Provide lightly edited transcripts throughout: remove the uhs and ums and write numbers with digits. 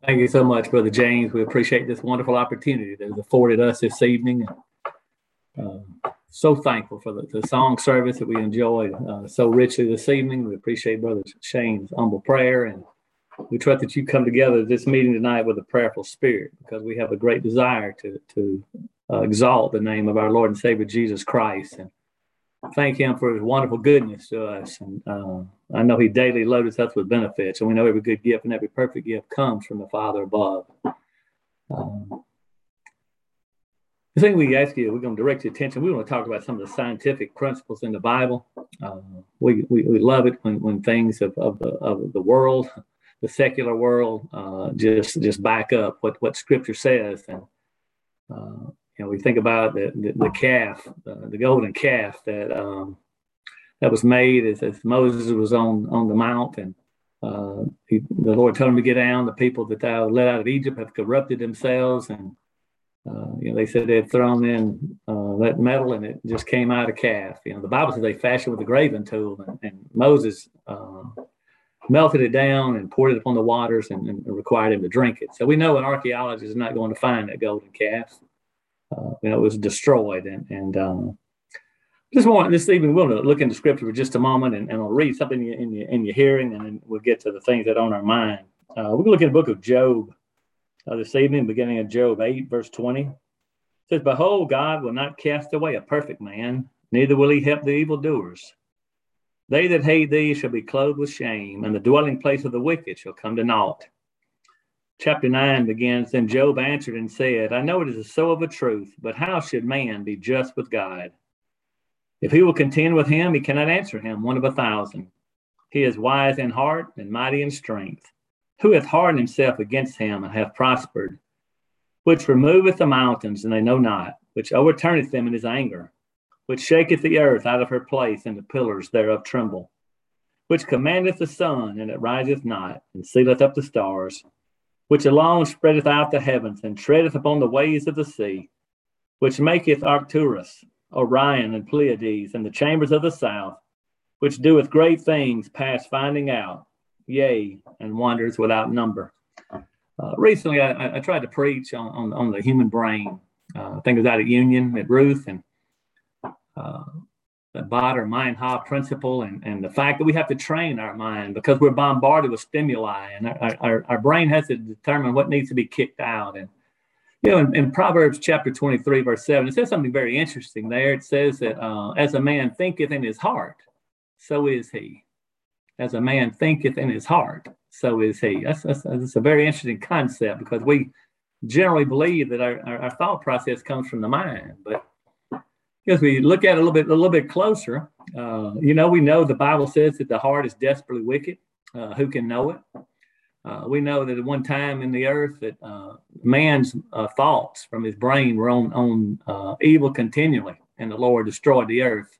Thank you so much, Brother James. We appreciate this wonderful opportunity that is afforded us this evening. So thankful for the song service that we enjoyed so richly this evening. We appreciate Brother Shane's humble prayer, and we trust that you come together at this meeting tonight with a prayerful spirit, because we have a great desire to exalt the name of our Lord and Savior Jesus Christ, and thank Him for His wonderful goodness to us. And I know He daily loads us with benefits, and we know every good gift and every perfect gift comes from the Father above. The thing we ask you, we're going to direct your attention. We want to talk about some of the scientific principles in the Bible. We love it when things of the world, the secular world, just back up what Scripture says. And we think about the calf, the golden calf that was made as Moses was on the mount, and the Lord told him to get down. The people that thou led out of Egypt have corrupted themselves, and they said they had thrown in that metal, and it just came out a calf. The Bible says they fashioned with a graving tool, and Moses melted it down and poured it upon the waters and required him to drink it. So we know an archaeologist is not going to find that golden calf. It was destroyed, and this evening we'll look into Scripture for just a moment, and I'll read something in your hearing, and then we'll get to the things that are on our mind. We're going to look at the book of Job this evening, beginning of Job 8, verse 20. It says, "Behold, God will not cast away a perfect man, neither will He help the evildoers. They that hate thee shall be clothed with shame, and the dwelling place of the wicked shall come to naught." Chapter 9 begins, "Then Job answered and said, I know it is so of a truth, but how should man be just with God? If he will contend with him, he cannot answer him, one of 1,000. He is wise in heart and mighty in strength. Who hath hardened himself against him and hath prospered? Which removeth the mountains, and they know not, which overturneth them in his anger, which shaketh the earth out of her place, and the pillars thereof tremble, which commandeth the sun, and it riseth not, and sealeth up the stars, which alone spreadeth out the heavens, and treadeth upon the ways of the sea, which maketh Arcturus, Orion, and Pleiades, and the chambers of the south, which doeth great things past finding out, yea, and wonders without number." Recently, I tried to preach on the human brain. I think it was out at Union at Ruth, and the Baader-Meinhof principle, and the fact that we have to train our mind because we're bombarded with stimuli, and our brain has to determine what needs to be kicked out. And in Proverbs chapter 23, verse 7, it says something very interesting there. It says that as a man thinketh in his heart, so is he. As a man thinketh in his heart, so is he. That's a very interesting concept, because we generally believe that our thought process comes from the mind. But as we look at it a little bit closer, we know the Bible says that the heart is desperately wicked. Who can know it? We know that at one time in the earth that man's thoughts from his brain were on evil continually, and the Lord destroyed the earth.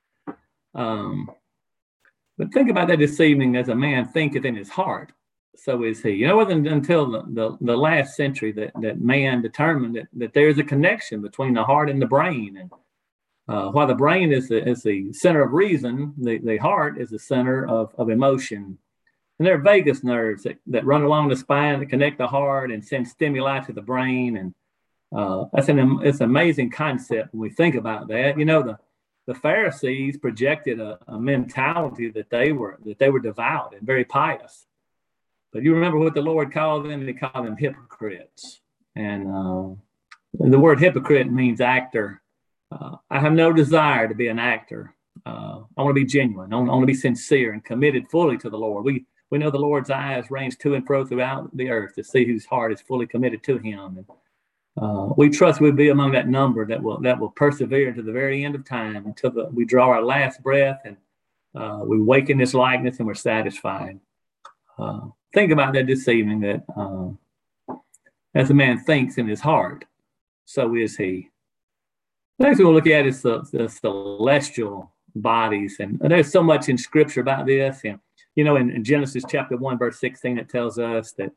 But think about that this evening. As a man thinketh in his heart, so is he. It wasn't until the last century that man determined that there is a connection between the heart and the brain. And while the brain is the center of reason, the heart is the center of emotion. And there are vagus nerves that run along the spine that connect the heart and send stimuli to the brain. And it's an amazing concept when we think about that. The Pharisees projected a mentality that they were devout and very pious. But you remember what the Lord called them? He called them hypocrites. And the word hypocrite means actor. I have no desire to be an actor. I want to be genuine. I want to be sincere and committed fully to the Lord. We know the Lord's eyes range to and fro throughout the earth to see whose heart is fully committed to Him. And we trust we'll be among that number that will persevere to the very end of time until we draw our last breath and we wake in this likeness and we're satisfied. Think about that this evening, that as a man thinks in his heart, so is he. The next thing we'll look at is the celestial bodies. And there's so much in Scripture about this. And, in Genesis chapter 1, verse 16, it tells us that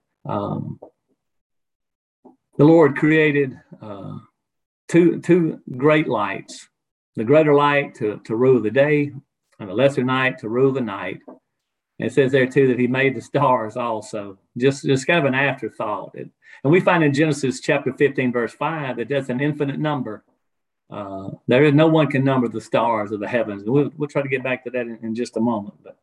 the Lord created two great lights, the greater light to rule the day and the lesser night to rule the night. And it says there too that he made the stars also, just kind of an afterthought. And we find in Genesis chapter 15, verse 5, that that's an infinite number. There is no one can number the stars of the heavens. We'll try to get back to that in just a moment. But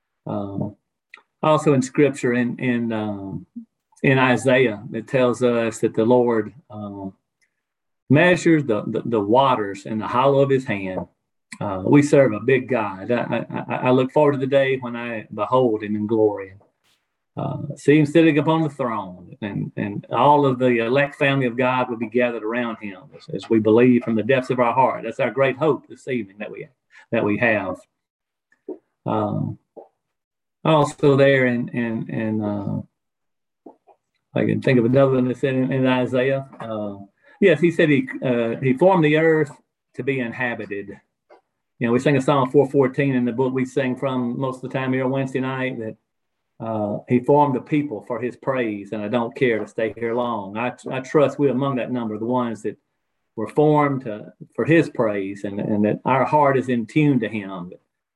also in Scripture, in Isaiah, it tells us that the Lord measures the waters in the hollow of His hand. We serve a big God. I look forward to the day when I behold Him in glory. See Him sitting upon the throne, and all of the elect family of God will be gathered around Him as we believe from the depths of our heart. That's our great hope this evening that we have. Also there in I can think of another one that said in Isaiah. Yes, he said he formed the earth to be inhabited. You know, we sing a Psalm 414 in the book we sing from most of the time here on Wednesday night, that He formed the people for His praise, and I don't care to stay here long. I trust we're among that number, the ones that were formed for His praise, and that our heart is in tune to Him.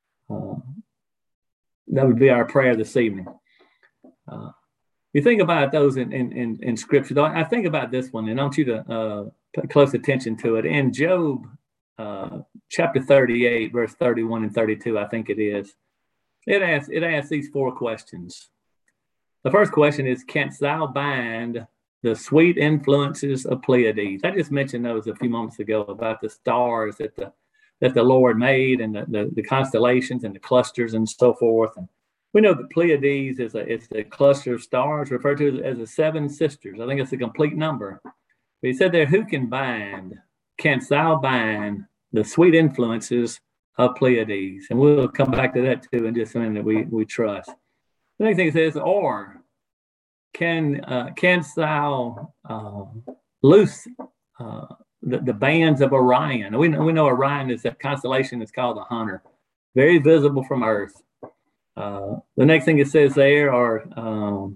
That would be our prayer this evening. You think about those in Scripture, though. I think about this one, and I want you to pay close attention to it. In Job chapter 38, verse 31 and 32, I think it is. It asks these four questions. The first question is, canst thou bind the sweet influences of Pleiades? I just mentioned those a few moments ago about the stars that the Lord made, and the constellations and the clusters and so forth. And we know that Pleiades is a cluster of stars referred to as the seven sisters. I think it's a complete number. But he said there, who can bind? Canst thou bind the sweet influences of Pleiades? And we'll come back to that too in just a minute. We trust. The next thing it says, or canst thou loose the bands of Orion? We know Orion is that constellation that's called the Hunter, very visible from Earth. The next thing it says there are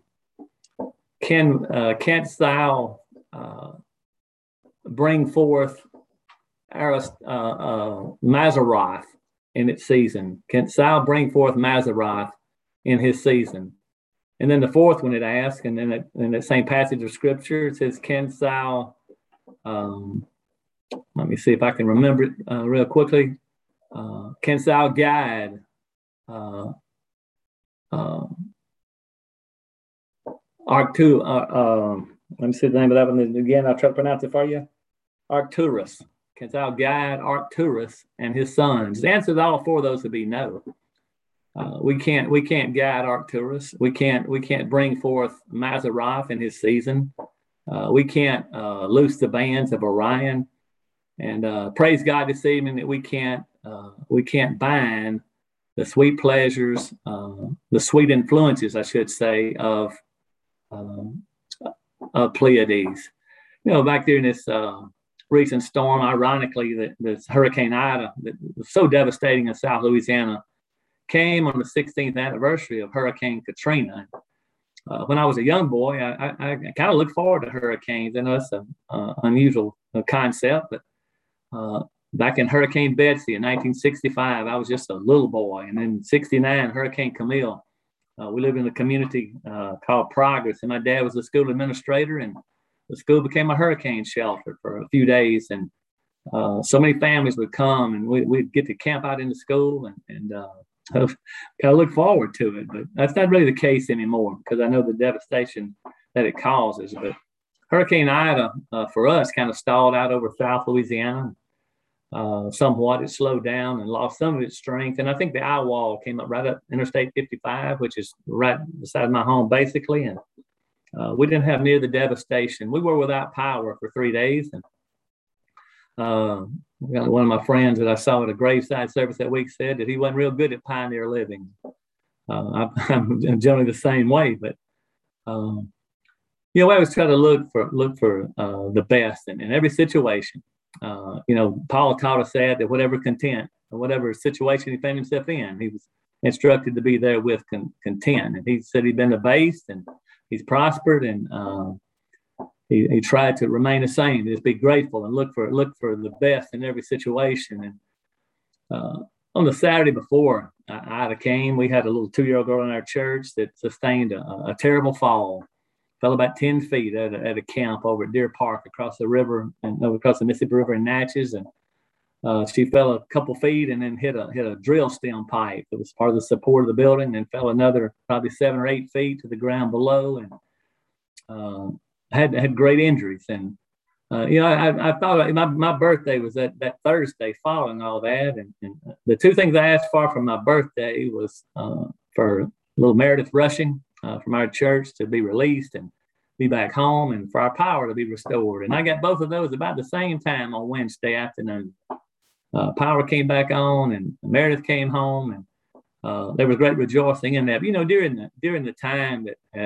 canst thou bring forth Mazzaroth in its season? Canst thou bring forth Mazzaroth in his season? And then the fourth one it asks, and then in that same passage of Scripture, it says, canst thou, let me see if I can remember it real quickly. Canst thou guide let me see the name of that one again. I'll try to pronounce it for you. Arcturus. Canst thou guide Arcturus and his sons? The answer to all four of those would be no. We can't guide Arcturus. We can't bring forth Mazzaroth in his season. We can't loose the bands of Orion. And praise God this evening that we can't bind the sweet pleasures, the sweet influences, I should say, of Pleiades. You know, back during this recent storm, ironically, this Hurricane Ida that was so devastating in South Louisiana came on the 16th anniversary of Hurricane Katrina. When I was a young boy, I kind of looked forward to hurricanes. I know it's an unusual concept, but back in Hurricane Betsy in 1965, I was just a little boy. And in 69, Hurricane Camille. We lived in a community called Progress, and my dad was a school administrator, and the school became a hurricane shelter for a few days. And so many families would come, and we'd get to camp out in the school and kind of look forward to it. But that's not really the case anymore, because I know the devastation that it causes. But Hurricane Ida, for us, kind of stalled out over South Louisiana. Somewhat it slowed down and lost some of its strength. And I think the eye wall came up right up Interstate 55, which is right beside my home, basically. And we didn't have near the devastation. We were without power for 3 days. And one of my friends that I saw at a graveside service that week said that he wasn't real good at pioneer living. I'm generally the same way, but we always try to look for the best in every situation. Paul taught us that whatever content or whatever situation he found himself in, he was instructed to be there with content. And he said he'd been abased and he's prospered, and he tried to remain the same, just be grateful and look for the best in every situation. And on the Saturday before Ida came, we had a little 2-year-old girl in our church that sustained a terrible fall. Fell about 10 feet at a camp over at Deer Park across the river and across the Mississippi River in Natchez. And she fell a couple feet and then hit a drill stem pipe that was part of the support of the building, and fell another probably 7 or 8 feet to the ground below, and had great injuries. And I thought my birthday was that Thursday following all that, and the two things I asked for my birthday was for little Meredith Rushing from our church to be released and be back home, and for our power to be restored. And I got both of those about the same time on Wednesday afternoon. Power came back on, and Meredith came home, and there was great rejoicing in that. But, during the time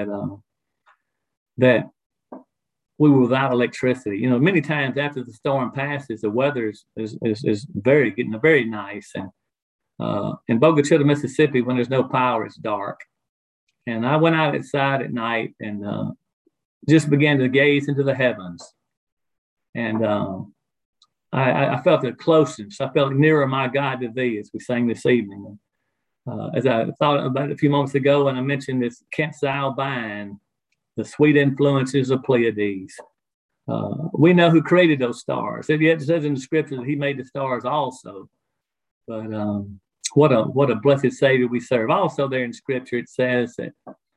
that we were without electricity, many times after the storm passes, the weather is getting very nice. And in Bogue Chitto, Mississippi, when there's no power, it's dark. And I went outside at night and just began to gaze into the heavens. And I felt a closeness. I felt nearer my God to thee, as we sang this evening. As I thought about it a few moments ago, when I mentioned this Kent Zile bind, the sweet influences of Pleiades. We know who created those stars. It says in the scripture that he made the stars also. But what a blessed Savior we serve. Also there in scripture it says that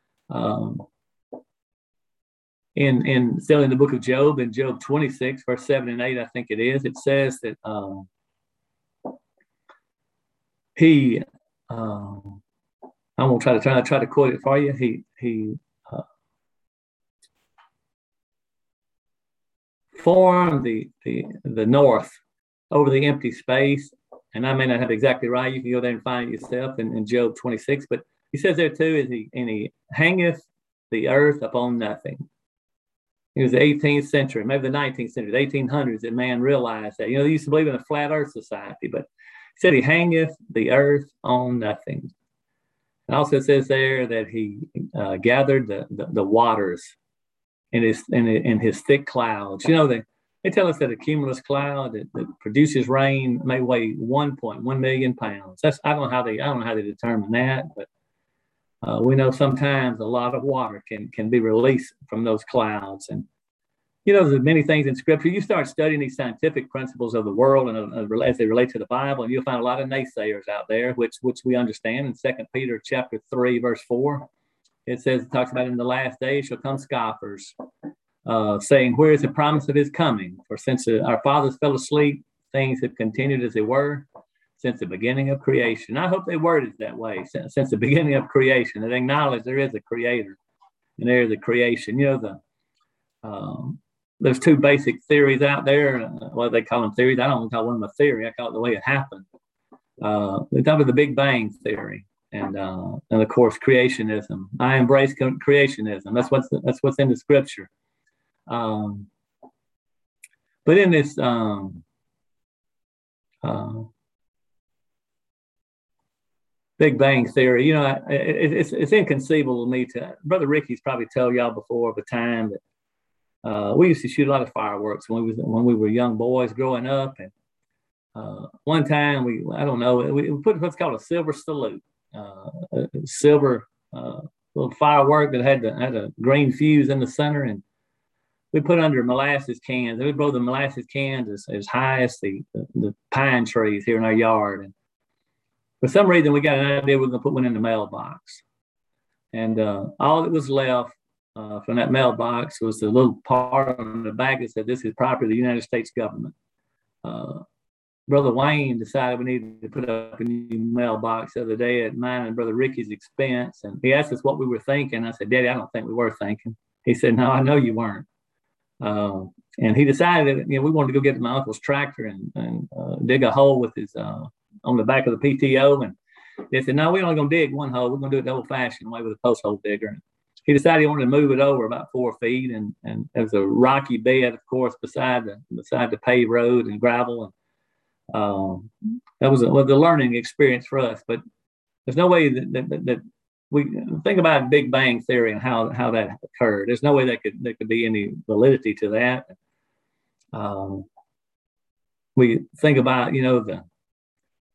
still in the book of Job, in Job 26, verse 7 and 8, I think it is, it says that he I'm gonna try to quote it for you. He formed the north over the empty space. And I may not have it exactly right. You can go there and find it yourself in Job 26. But he says there too, he hangeth the earth upon nothing. It was the 18th century, maybe the 19th century, the 1800s, that man realized that. They used to believe in a flat earth society, but he said he hangeth the earth on nothing. It also says there that he gathered the waters in his thick clouds. They tell us that a cumulus cloud that produces rain may weigh 1.1 million pounds. I don't know how they determine that, but we know sometimes a lot of water can be released from those clouds. And there's many things in Scripture. You start studying these scientific principles of the world and as they relate to the Bible, and you'll find a lot of naysayers out there, which we understand. In 2 Peter chapter 3, verse 4, it talks about in the last days shall come scoffers, saying, where is the promise of his coming? For since our fathers fell asleep, things have continued as they were since the beginning of creation. I hope they worded it that way, since the beginning of creation, that acknowledge there is a creator and there is a creation. There's two basic theories out there. What they call them theories. I don't call one a theory. I call it the way it happened. They talk about the Big Bang theory. And of course, creationism. I embrace creationism. That's what's in the scripture. But in this Big Bang theory, it's inconceivable to me. Brother Ricky's probably told y'all before of a time that we used to shoot a lot of fireworks when we were young boys growing up. And one time we put what's called a silver salute. A silver little firework that had a green fuse in the center, and we put under molasses cans. We blow the molasses cans as high as the pine trees here in our yard. And for some reason, we got an idea we were going to put one in the mailbox. And all that was left from that mailbox was the little part on the back that said, "This is property of the United States government." Brother Wayne decided we needed to put up a new mailbox the other day at mine and Brother Ricky's expense. And he asked us what we were thinking. I said, "Daddy, I don't think we were thinking." He said, "No, I know you weren't." And he decided that, we wanted to go get my uncle's tractor and dig a hole with his on the back of the PTO. And they said, "No, we're only going to dig one hole. We're going to do it the old-fashioned way with a post hole digger." And he decided he wanted to move it over about 4 feet. And there was a rocky bed, of course, beside the paved road and gravel. And that was a learning experience for us. But there's no way that we think about Big Bang theory and how that occurred. There's no way that could be any validity to that. We think about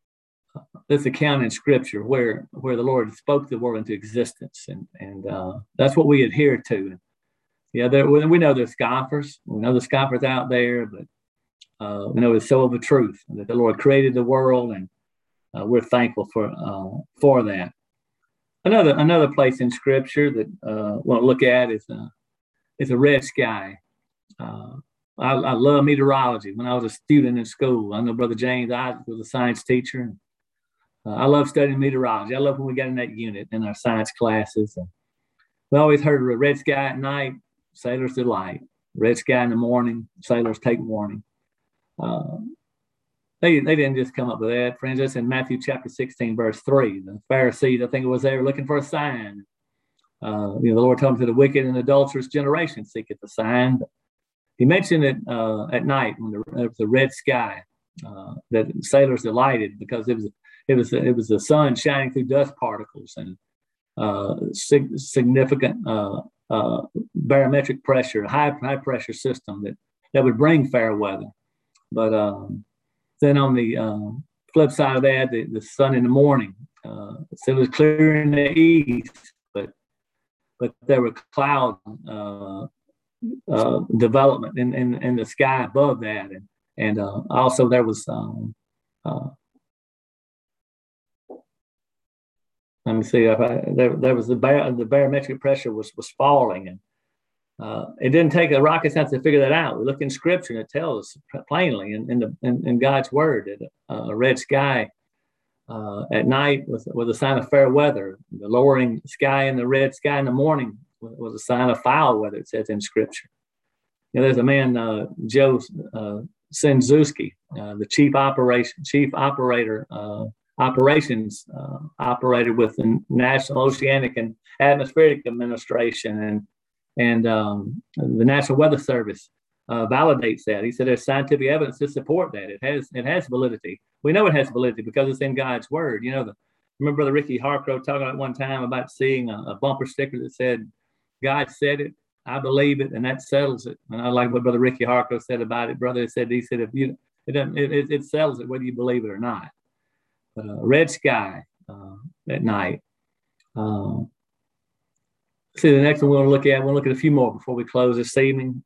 this account in Scripture where the Lord spoke the world into existence, and that's what we adhere to. Yeah, we know there's scoffers. We know the scoffers out there, but we know it's so of a truth that the Lord created the world, and we're thankful for that. Another place in Scripture that I want to look at is a red sky. I love meteorology. When I was a student in school, I know Brother James Isaac was a science teacher. I love studying meteorology. I love when we got in that unit in our science classes. We always heard a red sky at night, sailors delight. Red sky in the morning, sailors take warning. They didn't just come up with that. Friends, that's in Matthew chapter 16, verse 3. The Pharisees, I think it was, they were looking for a sign. The Lord told them, to the wicked and adulterous generation seeketh a sign. But he mentioned it at night when there was a red sky that sailors delighted, because it was the sun shining through dust particles and significant barometric pressure, high pressure system that would bring fair weather. But then on the flip side of that, the sun in the morning, so it was clear in the east, but there were cloud development in the sky above that, and also there was let me see. There was the barometric pressure was falling, and it didn't take a rocket science to figure that out. We look in Scripture, and it tells us plainly in God's Word that a red sky at night was a sign of fair weather. The lowering sky and the red sky in the morning was a sign of foul weather. It says in Scripture. There's a man, Joe Szynczewski, the chief operations operator with the National Oceanic and Atmospheric Administration, and the National Weather Service validates that. He said there's scientific evidence to support that. It has validity. We know it has validity because it's in God's Word. Remember Brother Ricky Harcrow talking about one time about seeing a bumper sticker that said, "God said it, I believe it, and that settles it." And I like what Brother Ricky Harcrow said about it. Brother said, if you it settles it whether you believe it or not. Red sky at night. See, the next one we'll look at a few more before we close this evening.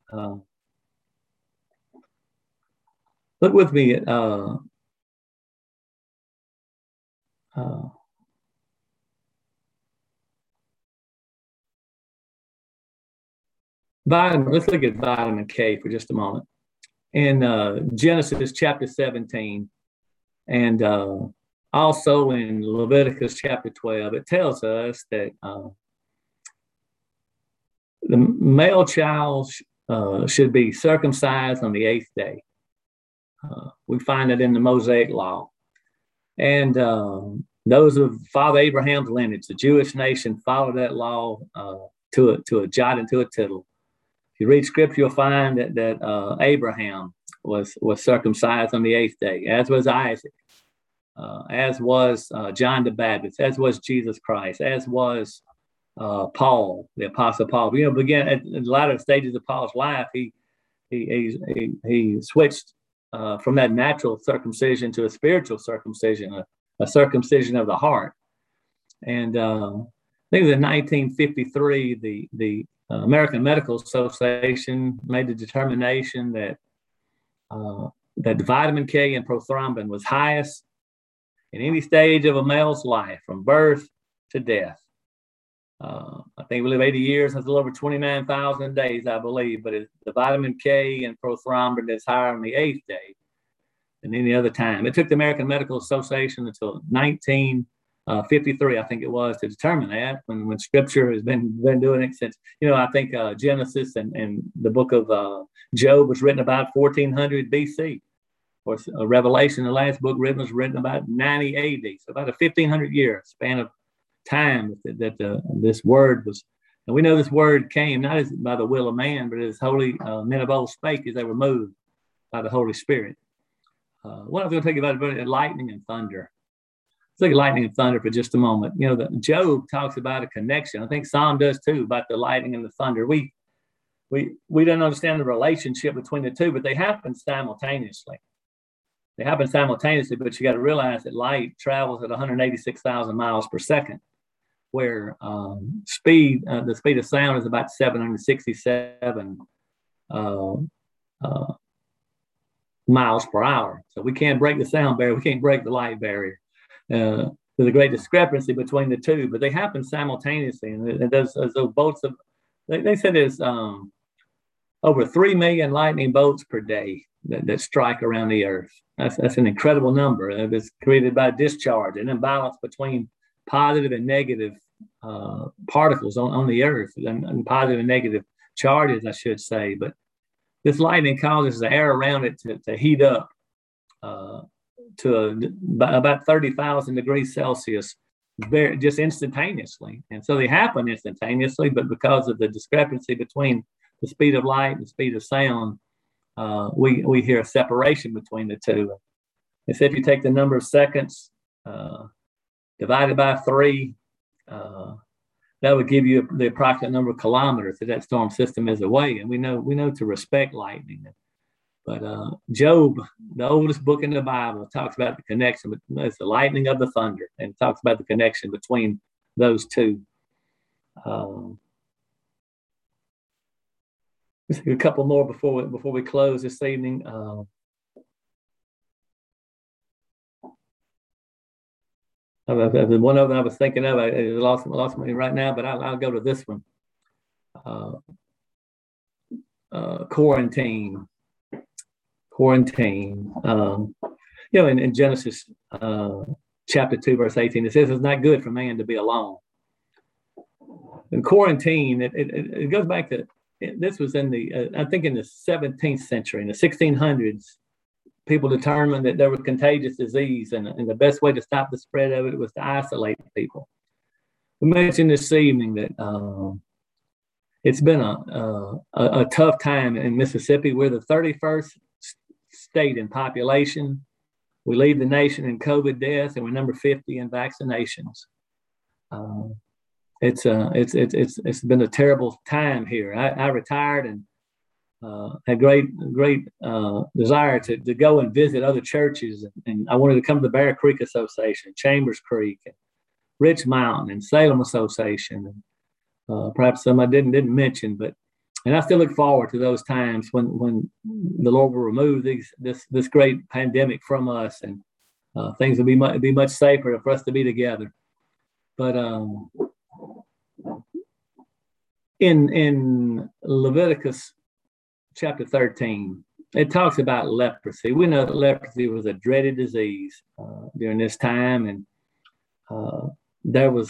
Look with me at vitamin. Let's look at vitamin K for just a moment. In Genesis chapter 17, and also in Leviticus chapter 12, it tells us that the male child should be circumcised on the 8th day. We find it in the Mosaic law. And those of Father Abraham's lineage, the Jewish nation, followed that law to a jot and to a tittle. If you read Scripture, you'll find that Abraham was circumcised on the 8th day, as was Isaac, as was John the Baptist, as was Jesus Christ, as was Paul, the Apostle Paul. Began at the latter stages of Paul's life, he switched from that natural circumcision to a spiritual circumcision, a circumcision of the heart. And I think it was in 1953, the American Medical Association made the determination that that vitamin K and prothrombin was highest in any stage of a male's life, from birth to death. I think we live 80 years, that's a little over 29,000 days, I believe, but the vitamin K and prothrombin is higher on the 8th day than any other time. It took the American Medical Association until 1953, I think it was, to determine that, when Scripture has been doing it since. I think Genesis and the book of Job was written about 1400 BC. Or Revelation, the last book written, was written about 90 AD, so about a 1,500-year span of time that this word was. And we know this word came not as by the will of man, but as holy men of old spake as they were moved by the Holy Spirit. What I was going to take about lightning and thunder. Let's look at lightning and thunder for just a moment. Job talks about a connection. I think Psalm does too, about the lightning and the thunder. We don't understand the relationship between the two, but they happen simultaneously. They happen simultaneously, but you got to realize that light travels at 186,000 miles per second, where the speed of sound is about 767 uh, uh, miles per hour. So we can't break the sound barrier. We can't break the light barrier. There's a great discrepancy between the two, but they happen simultaneously. And those bolts of, they said there's over 3 million lightning bolts per day that strike around the earth. That's an incredible number. It's created by discharge, an imbalance between positive and negative particles on the earth, and positive and negative charges, I should say. But this lightning causes the air around it to heat up to about 30,000 degrees Celsius, just instantaneously. And so they happen instantaneously, but because of the discrepancy between the speed of light and the speed of sound, we hear a separation between the two. And so if you take the number of seconds divided by 3, that would give you the approximate number of kilometers that storm system is away. And we know to respect lightning. But Job, the oldest book in the Bible, talks about the connection. It's the lightning of the thunder, and talks about the connection between those two. Let's do a couple more before we close this evening. One of them I was thinking of. I lost me right now, but I'll go to this one. Quarantine. In Genesis chapter 2, verse 18, it says it's not good for man to be alone. And quarantine, it goes back to, this was in I think in the 17th century, in the 1600s, people determined that there was contagious disease, and the best way to stop the spread of it was to isolate people. We mentioned this evening that it's been a tough time in Mississippi. We're the 31st state in population. We lead the nation in COVID deaths, and we're number 50 in vaccinations. It's been a terrible time here. I retired and had great desire to go and visit other churches, and I wanted to come to the Bear Creek Association, Chambers Creek, and Rich Mountain, and Salem Association, and perhaps some I didn't mention, and I still look forward to those times when the Lord will remove this great pandemic from us, and things will be much safer for us to be together. But in Leviticus chapter 13, it talks about leprosy. We know that leprosy was a dreaded disease during this time, and there was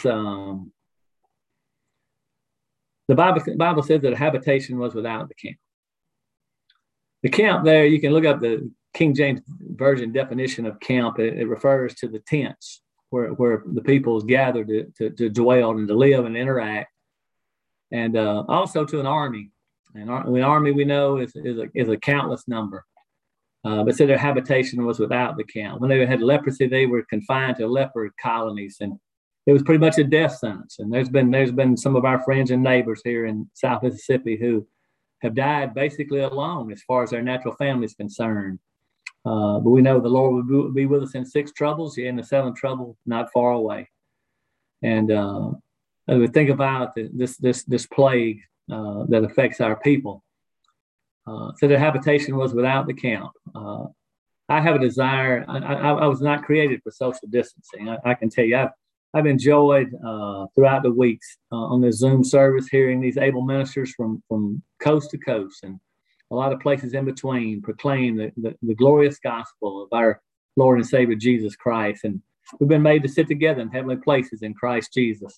the Bible says that a habitation was without the camp. The camp there, you can look up the King James Version definition of camp. It refers to the tents where the people gathered to dwell and to live and interact, and also to an army. And the army, we know, is a countless number. But so their habitation was without the camp. When they had leprosy, they were confined to leper colonies, and it was pretty much a death sentence. And there's been some of our friends and neighbors here in South Mississippi who have died basically alone as far as their natural family is concerned. But we know the Lord will be with us in 6 troubles, in the 7th trouble, not far away. And as we think about this plague that affects our people, so their habitation was without the camp. I have a desire. I was not created for social distancing. I can tell you, I've enjoyed throughout the weeks on the Zoom service hearing these able ministers from coast to coast and a lot of places in between proclaim the glorious gospel of our Lord and Savior Jesus Christ. And we've been made to sit together in heavenly places in Christ Jesus.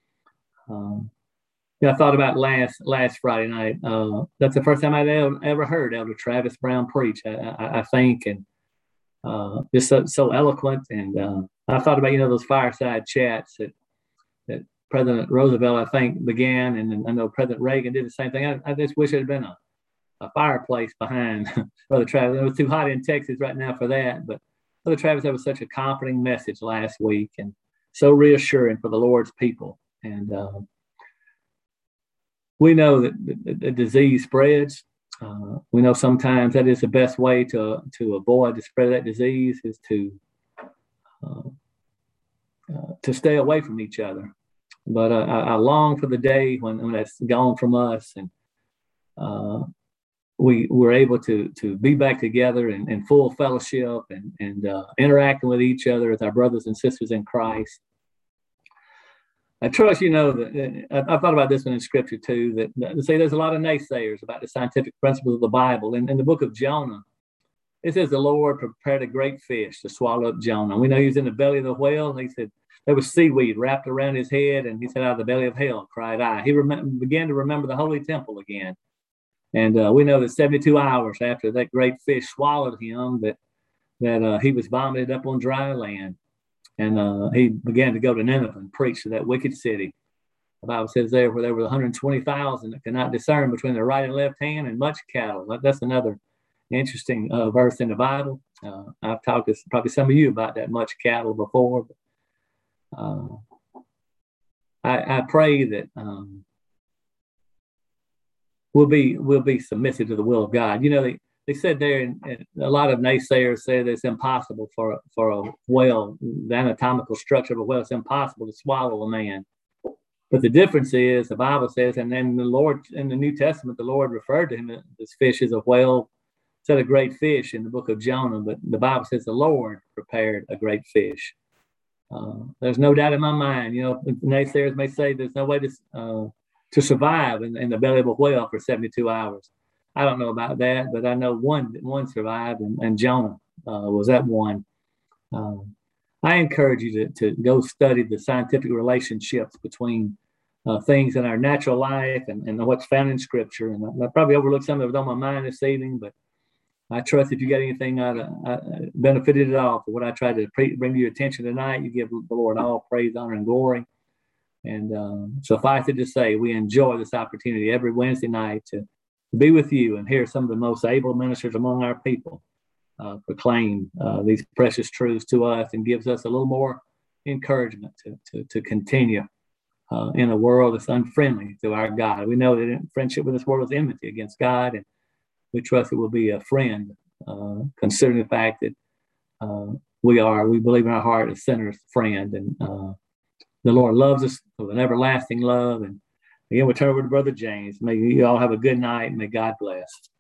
I thought about last Friday night. That's the first time I'd ever heard Elder Travis Brown preach, I think, and just so eloquent. And I thought about those fireside chats that President Roosevelt, I think, began, and I know President Reagan did the same thing. I just wish it had been a fireplace behind Brother Travis. It was too hot in Texas right now for that, but Brother Travis, that was such a comforting message last week and so reassuring for the Lord's people. And we know that the disease spreads. We know sometimes that is the best way to avoid the spread of that disease is to stay away from each other. But I long for the day when that's gone from us, and we were able to be back together in full fellowship and interacting with each other as our brothers and sisters in Christ. I trust you know that I've thought about this one in Scripture too. That say there's a lot of naysayers about the scientific principles of the Bible. In the book of Jonah, it says the Lord prepared a great fish to swallow up Jonah. We know he was in the belly of the whale. He said there was seaweed wrapped around his head, and he said, "Out of the belly of hell cried I." He began to remember the holy temple again. And we know that 72 hours after that great fish swallowed him, that he was vomited up on dry land. And he began to go to Nineveh and preach to that wicked city. The Bible says there were 120,000 that could not discern between their right and left hand, and much cattle. That's another interesting verse in the Bible. I've talked to probably some of you about that much cattle before. But, I pray that we'll be submissive to the will of God. You know, they said there, and a lot of naysayers say that it's impossible for a whale, the anatomical structure of a whale, it's impossible to swallow a man. But the difference is, the Bible says, and then the Lord, in the New Testament, the Lord referred to him, this fish as a whale, said a great fish in the book of Jonah, but the Bible says the Lord prepared a great fish. There's no doubt in my mind, you know, naysayers may say there's no way to survive in the belly of a whale for 72 hours. I don't know about that, but I know one survived, and Jonah was that one. I encourage you to go study the scientific relationships between things in our natural life and what's found in Scripture. And I probably overlooked some of it on my mind this evening, but I trust if you got anything benefited at all for what I tried to bring to your attention tonight, you give the Lord all praise, honor, and glory. And suffice it to say, we enjoy this opportunity every Wednesday night to be with you and hear some of the most able ministers among our people proclaim these precious truths to us, and gives us a little more encouragement to continue in a world that's unfriendly to our God. We know that friendship with this world is enmity against God, and we trust it will be a friend, considering the fact that we believe in our heart a sinner's friend, and the Lord loves us with an everlasting love. And again, we'll turn over to Brother James. May you all have a good night, and may God bless.